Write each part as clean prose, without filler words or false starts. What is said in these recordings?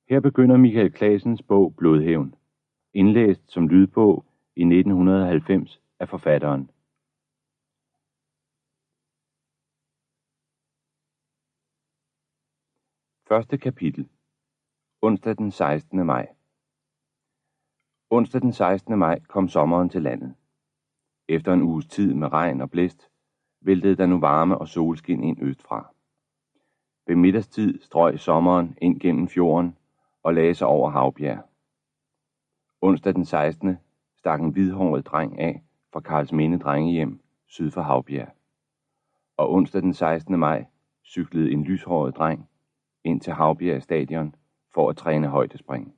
Her begynder Michael Claessens bog Blodhævn, indlæst som lydbog i 1990 af forfatteren. Første kapitel. Onsdag den 16. maj. Onsdag den 16. maj kom sommeren til landet. Efter en uges tid med regn og blæst, væltede der nu varme og solskin ind østfra. Ved middagstid strøg sommeren ind gennem fjorden og lagde sig over Havbjerg. Onsdag den 16. stak en hvidhåret dreng af fra Karlsminde drengehjem syd for Havbjerg. Og onsdag den 16. maj cyklede en lyshåret dreng ind til Havbjerg stadion for at træne højdespring.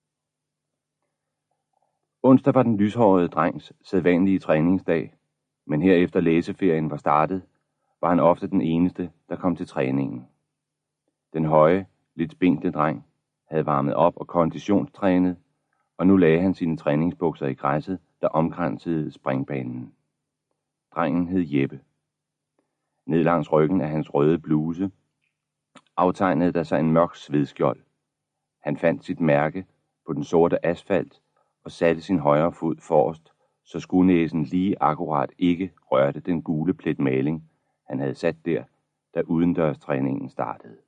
Onsdag var den lyshårede drengs sædvanlige træningsdag, men herefter læseferien var startet, var han ofte den eneste, der kom til træningen. Den høje, lidt spinkle dreng havde varmet op og konditionstrænet, og nu lagde han sine træningsbukser i græsset, der omkransede springbanen. Drengen hed Jeppe. Ned langs ryggen af hans røde bluse aftegnede der sig en mørk svedskjold. Han fandt sit mærke på den sorte asfalt og satte sin højre fod forrest, så skudnæsen lige akkurat ikke rørte den gule plet maling, han havde sat der, da udendørstræningen startede.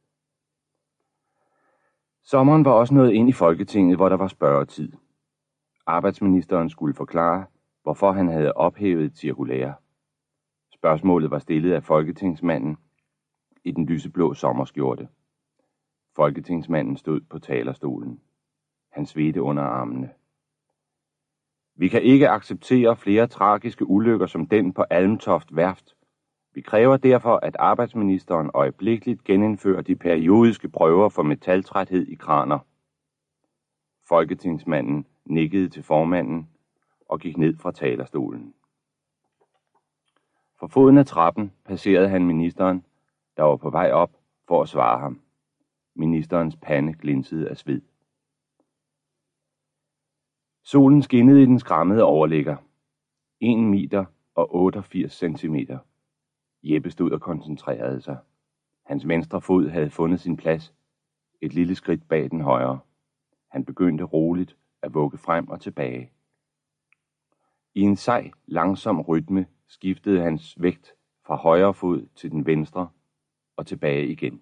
Sommeren var også nået ind i Folketinget, hvor der var spørgetid. Arbejdsministeren skulle forklare, hvorfor han havde ophævet et cirkulære. Spørgsmålet var stillet af folketingsmanden i den lyseblå sommerskjorte. Folketingsmanden stod på talerstolen. Han svedte under armene. Vi kan ikke acceptere flere tragiske ulykker som den på Almtoft Værft. Vi kræver derfor, at arbejdsministeren øjeblikkeligt genindfører de periodiske prøver for metaltræthed i kraner. Folketingsmanden nikkede til formanden og gik ned fra talerstolen. For foden af trappen passerede han ministeren, der var på vej op for at svare ham. Ministerens pande glinsede af sved. Solen skinnede i den skræmmede overligger. 1 meter og 88 centimeter. Jeppe stod og koncentrerede sig. Hans venstre fod havde fundet sin plads, et lille skridt bag den højre. Han begyndte roligt at vugge frem og tilbage. I en sej, langsom rytme skiftede hans vægt fra højre fod til den venstre og tilbage igen.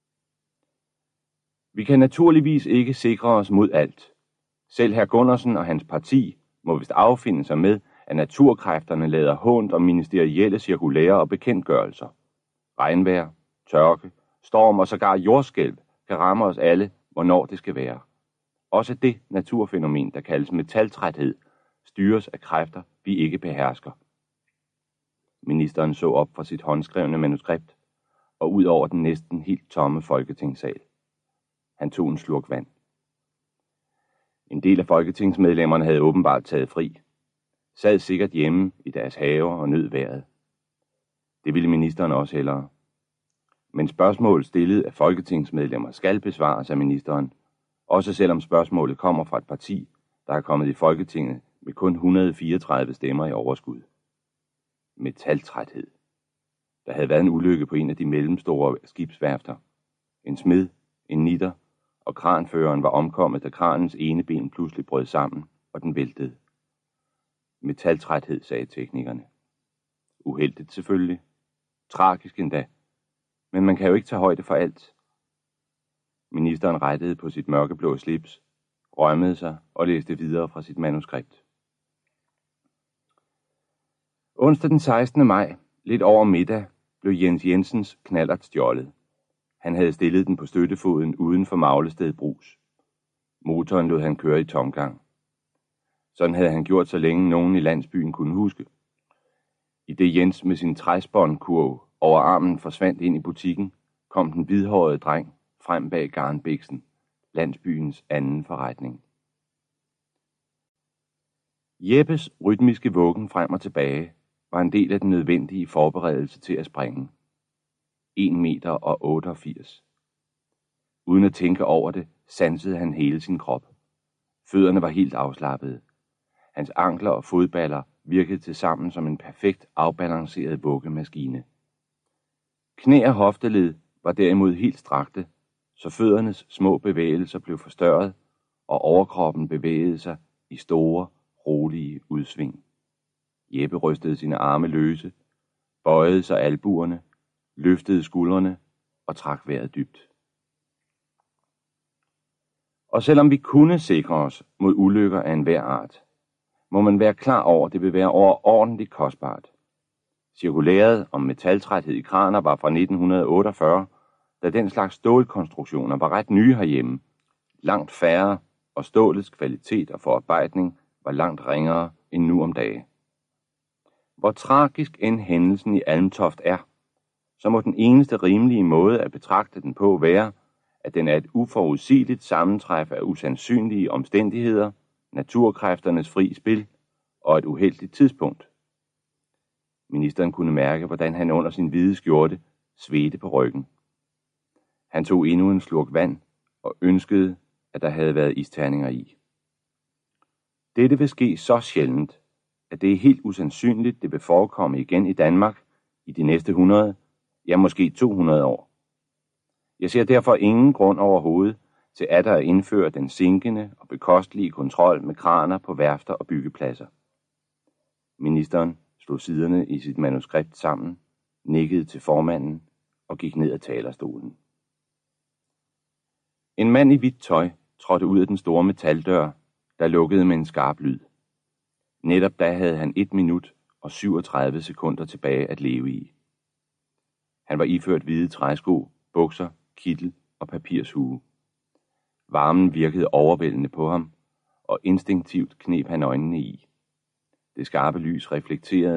Vi kan naturligvis ikke sikre os mod alt. Selv hr. Gundersen og hans parti må vist affinde sig med, at naturkræfterne lader hånt om ministerielle cirkulærer og bekendtgørelser. Regnvejr, tørke, storm og sågar jordskælv kan ramme os alle, hvornår det skal være. Også det naturfænomen, der kaldes metaltræthed, styres af kræfter, vi ikke behersker. Ministeren så op fra sit håndskrevne manuskript og ud over den næsten helt tomme folketingssal. Han tog en slurk vand. En del af folketingsmedlemmerne havde åbenbart taget fri. Sad sikkert hjemme i deres haver og nød vejret. Det ville ministeren også hellere. Men spørgsmål stillet af folketingsmedlemmer skal besvares af ministeren, også selvom spørgsmålet kommer fra et parti, der er kommet i Folketinget med kun 134 stemmer i overskud. Metaltræthed. Der havde været en ulykke på en af de mellemstore skibsværfter. En smed, en nitter og kranføreren var omkommet, da kranens ene ben pludselig brød sammen, og den væltede. Metaltræthed, sagde teknikerne. Uheldigt selvfølgelig. Tragisk endda. Men man kan jo ikke tage højde for alt. Ministeren rettede på sit mørkeblå slips, rømmede sig og læste videre fra sit manuskript. Onsdag den 16. maj, lidt over middag, blev Jens Jensens knallert stjålet. Han havde stillet den på støttefoden uden for Maglested Brugs. Motoren lod han køre i tomgang. Sådan havde han gjort, så længe nogen i landsbyen kunne huske. I det Jens med sin træspåndkurv over armen forsvandt ind i butikken, kom den hvidhårede dreng frem bag garnbiksen, landsbyens anden forretning. Jeppes rytmiske vuggen frem og tilbage var en del af den nødvendige forberedelse til at springe. 1 meter og 88. Uden at tænke over det, sansede han hele sin krop. Fødderne var helt afslappede. Hans ankler og fodballer virkede tilsammen som en perfekt afbalanceret vuggemaskine. Knæ og hofteled var derimod helt strakte, så føddernes små bevægelser blev forstørret, og overkroppen bevægede sig i store, rolige udsving. Jeppe rystede sine arme løse, bøjede sig albuerne, løftede skuldrene og trak vejret dybt. Og selvom vi kunne sikre os mod ulykker af enhver art, må man være klar over, at det vil være overordentligt kostbart. Cirkulæret om metaltræthed i kraner var fra 1948, da den slags stålkonstruktioner var ret nye herhjemme, langt færre, og stålets kvalitet og forarbejdning var langt ringere end nu om dage. Hvor tragisk end hændelsen i Almtoft er, så må den eneste rimelige måde at betragte den på være, at den er et uforudsigeligt sammentræf af usandsynlige omstændigheder, naturkræfternes fri spil og et uheldigt tidspunkt. Ministeren kunne mærke, hvordan han under sin hvide skjorte svedte på ryggen. Han tog endnu en slurk vand og ønskede, at der havde været isterninger i. Dette vil ske så sjældent, at det er helt usandsynligt, det vil forekomme igen i Danmark i de næste 100, ja måske 200 år. Jeg ser derfor ingen grund overhovedet til at indføre den sinkende og bekostelige kontrol med kraner på værfter og byggepladser. Ministeren slog siderne i sit manuskript sammen, nikkede til formanden og gik ned ad talerstolen. En mand i hvidt tøj trådte ud af den store metaldør, der lukkede med en skarp lyd. Netop da havde han 1 minut og 37 sekunder tilbage at leve i. Han var iført hvide træsko, bukser, kittel og papirshue. Varmen virkede overvældende på ham, og instinktivt kneb han øjnene i. Det skarpe lys reflekterede